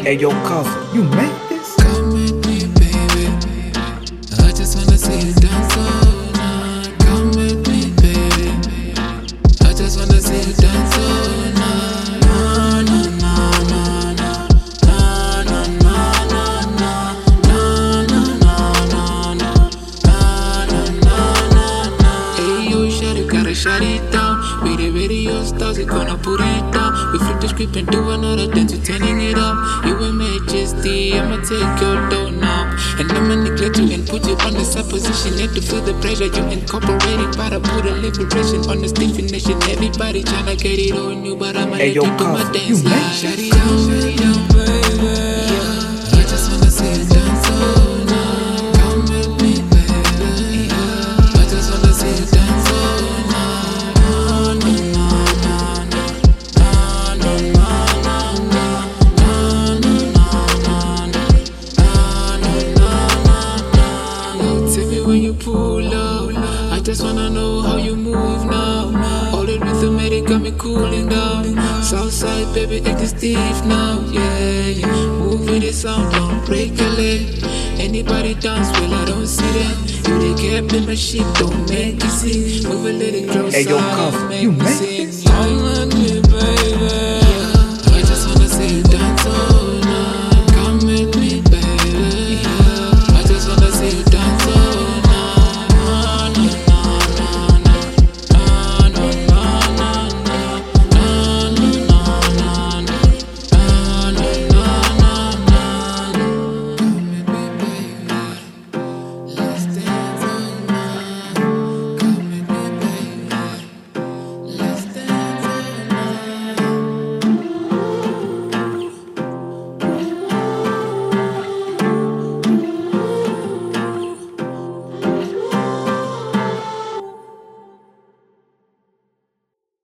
Hey, yo, Cousin, you make this? Come with me, baby. I just wanna see you dance all night. Come with me, baby. I just wanna see you dance all night. Na na na na na na na na na na na na na. Hey, you shut it, gotta shut it down. We the radio stars, we gonna put it down. We flip the script and do another dance, we're turning it up. You and Majesty, I'ma take your dough now. And I'ma neglect you and put you on the supposition. And to feel the pressure you incorporating, but I put a liberation on the definition. Everybody tryna get it on you, but I'ma let Hey, yo, you do my Cousin, dance you like make shut this? it down, baby. Yeah, I just wanna see you dance all night. Come with me, baby. I just wanna see you dance all night. Na na na na na na na na na na. Tell me when you pull up. I just wanna know how you move now. All the rhythmatic got me cooling down. Southside, baby, acting stiff now. Yeah, yeah. Move with the sound, don't break a leg. Anybody dance, well, I don't see them. You the captain, my ship, don't make it sing. Move a little closer, Hey, yo, Cousin, make you me make sing. this?